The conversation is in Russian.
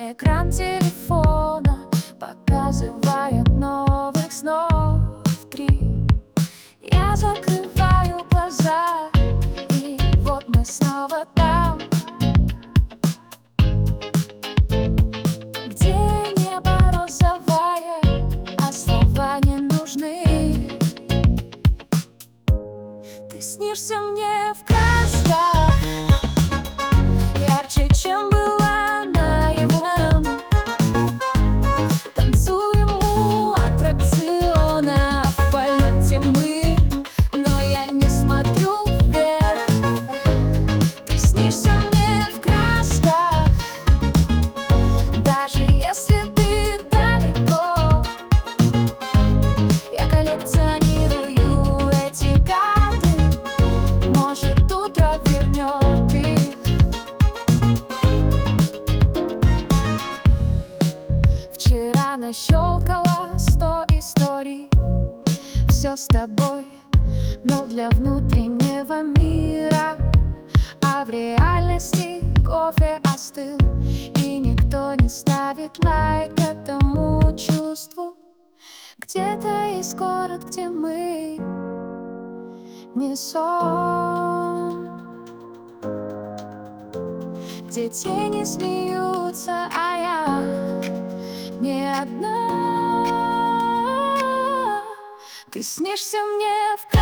Экран телефона показывает новых снов 3. Я закрываю глаза, и вот мы снова там, где небо розовое, а слова не нужны. Ты снишься мне в красках, ярче, чем была наяву. Танцуем у аттракциона в полете мы, но я не смотрю вверх. Ты снишься мне в красках, даже если ты далеко. Я коллекционирую эти карты, может, утро вернет их. Вчера нащелкала 100 историй, все с тобой, но для внутреннего мира. А в реальности кофе остыл, и никто не ставит лайк этому чувству. Где-то есть город, где мы не сон, где тени смеются, а я не одна. Ты снишься мне в